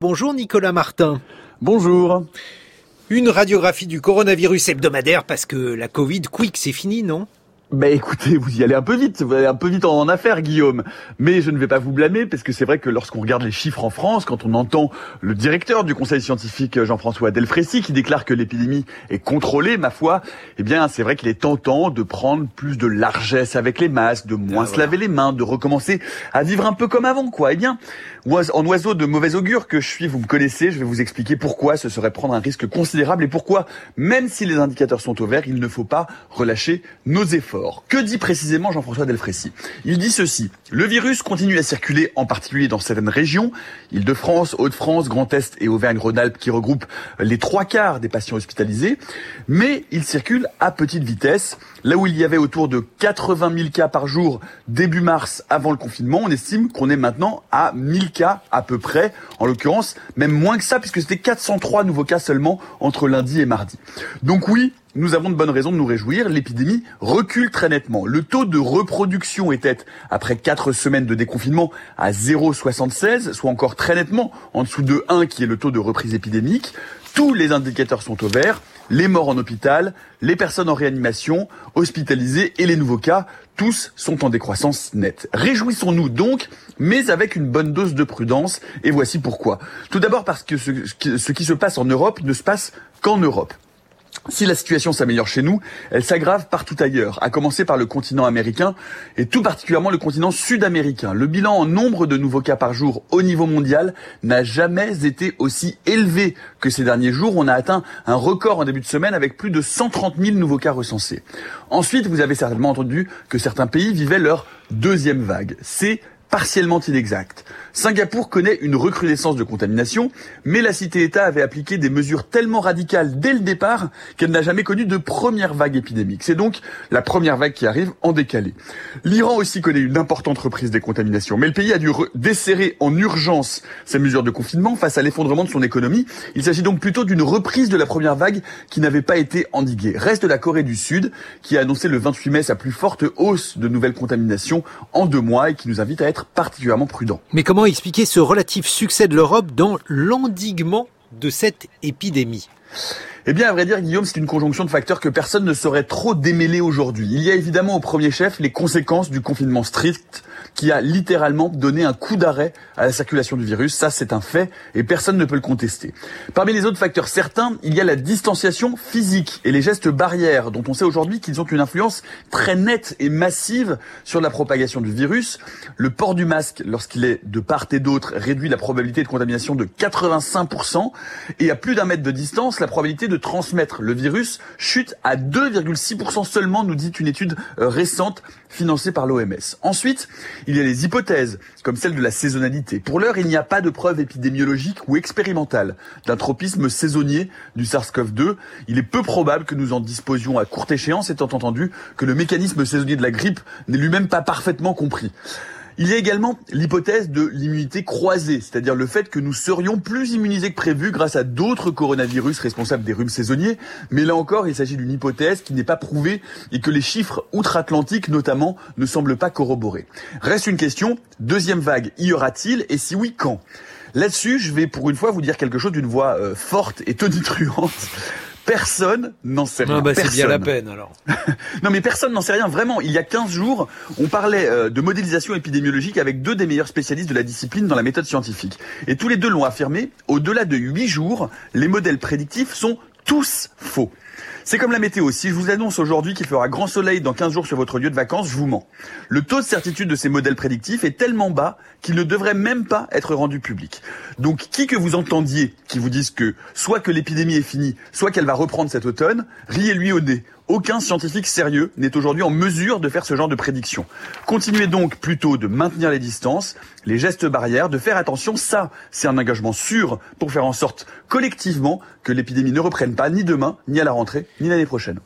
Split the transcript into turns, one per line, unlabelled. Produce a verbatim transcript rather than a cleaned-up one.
Bonjour Nicolas Martin.
Bonjour.
Une radiographie du coronavirus hebdomadaire parce que la Covid quick c'est fini, non ?
Bah écoutez, vous y allez un peu vite, vous allez un peu vite en affaire, Guillaume. Mais je ne vais pas vous blâmer, parce que c'est vrai que lorsqu'on regarde les chiffres en France, quand on entend le directeur du conseil scientifique Jean-François Delfraissy qui déclare que l'épidémie est contrôlée, ma foi, eh bien c'est vrai qu'il est tentant de prendre plus de largesse avec les masques, de moins ah, se voilà. laver les mains, de recommencer à vivre un peu comme avant, quoi. Eh bien, en oiseau de mauvais augure que je suis, vous me connaissez, je vais vous expliquer pourquoi ce serait prendre un risque considérable et pourquoi, même si les indicateurs sont au vert, il ne faut pas relâcher nos efforts. Que dit précisément Jean-François Delfraissy ? Il dit ceci: le virus continue à circuler, en particulier dans certaines régions, Île-de-France, Hauts-de-France, Grand Est et Auvergne-Rhône-Alpes, qui regroupent les trois quarts des patients hospitalisés, mais il circule à petite vitesse. Là où il y avait autour de quatre-vingt mille cas par jour début mars, avant le confinement, on estime qu'on est maintenant à mille cas à peu près, en l'occurrence même moins que ça, puisque c'était quatre cent trois nouveaux cas seulement entre lundi et mardi. Donc oui, nous avons de bonnes raisons de nous réjouir, l'épidémie recule très nettement. Le taux de reproduction était, après quatre semaines de déconfinement, à zéro virgule soixante-seize, soit encore très nettement en dessous de un, qui est le taux de reprise épidémique. Tous les indicateurs sont au vert, les morts en hôpital, les personnes en réanimation, hospitalisées et les nouveaux cas, tous sont en décroissance nette. Réjouissons-nous donc, mais avec une bonne dose de prudence, et voici pourquoi. Tout d'abord parce que ce, ce qui se passe en Europe ne se passe qu'en Europe. Si la situation s'améliore chez nous, elle s'aggrave partout ailleurs, à commencer par le continent américain et tout particulièrement le continent sud-américain. Le bilan en nombre de nouveaux cas par jour au niveau mondial n'a jamais été aussi élevé que ces derniers jours. On a atteint un record en début de semaine avec plus de cent trente mille nouveaux cas recensés. Ensuite, vous avez certainement entendu que certains pays vivaient leur deuxième vague. C'est partiellement inexact. Singapour connaît une recrudescence de contamination, mais la cité-État avait appliqué des mesures tellement radicales dès le départ qu'elle n'a jamais connu de première vague épidémique. C'est donc la première vague qui arrive en décalé. L'Iran aussi connaît une importante reprise des contaminations, mais le pays a dû desserrer en urgence ses mesures de confinement face à l'effondrement de son économie. Il s'agit donc plutôt d'une reprise de la première vague qui n'avait pas été endiguée. Reste la Corée du Sud, qui a annoncé le vingt-huit mai sa plus forte hausse de nouvelles contaminations en deux mois et qui nous invite à être particulièrement prudent.
Mais comment expliquer ce relatif succès de l'Europe dans l'endiguement de cette épidémie ?
Eh bien, à vrai dire, Guillaume, c'est une conjonction de facteurs que personne ne saurait trop démêler aujourd'hui. Il y a évidemment au premier chef les conséquences du confinement strict qui a littéralement donné un coup d'arrêt à la circulation du virus. Ça, c'est un fait et personne ne peut le contester. Parmi les autres facteurs certains, il y a la distanciation physique et les gestes barrières dont on sait aujourd'hui qu'ils ont une influence très nette et massive sur la propagation du virus. Le port du masque, lorsqu'il est de part et d'autre, réduit la probabilité de contamination de quatre-vingt-cinq pour cent et à plus d'un mètre de distance, la probabilité de transmettre le virus chute à deux virgule six pour cent seulement, nous dit une étude récente financée par l'O M S. Ensuite, il y a les hypothèses, comme celle de la saisonnalité. Pour l'heure, il n'y a pas de preuve épidémiologique ou expérimentale d'un tropisme saisonnier du SARS-CoV deux. Il est peu probable que nous en disposions à courte échéance, étant entendu que le mécanisme saisonnier de la grippe n'est lui-même pas parfaitement compris. Il y a également l'hypothèse de l'immunité croisée, c'est-à-dire le fait que nous serions plus immunisés que prévu grâce à d'autres coronavirus responsables des rhumes saisonniers. Mais là encore, il s'agit d'une hypothèse qui n'est pas prouvée et que les chiffres outre-Atlantique notamment ne semblent pas corroborer. Reste une question, deuxième vague, y aura-t-il et si oui, quand ? Là-dessus, je vais pour une fois vous dire quelque chose d'une voix euh, forte et tonitruante. Personne n'en sait rien.
Ah bah
personne.
C'est bien la peine alors.
Non mais personne n'en sait rien, vraiment. Il y a quinze jours, on parlait euh, de modélisation épidémiologique avec deux des meilleurs spécialistes de la discipline dans la méthode scientifique. Et tous les deux l'ont affirmé, au-delà de huit jours, les modèles prédictifs sont tous faux. C'est comme la météo. Si je vous annonce aujourd'hui qu'il fera grand soleil dans quinze jours sur votre lieu de vacances, je vous mens. Le taux de certitude de ces modèles prédictifs est tellement bas qu'il ne devrait même pas être rendu public. Donc, qui que vous entendiez qui vous dise que soit que l'épidémie est finie, soit qu'elle va reprendre cet automne, riez-lui au nez. Aucun scientifique sérieux n'est aujourd'hui en mesure de faire ce genre de prédiction. Continuez donc plutôt de maintenir les distances, les gestes barrières, de faire attention. Ça, c'est un engagement sûr pour faire en sorte collectivement que l'épidémie ne reprenne pas ni demain, ni à la rentrée, ni l'année prochaine.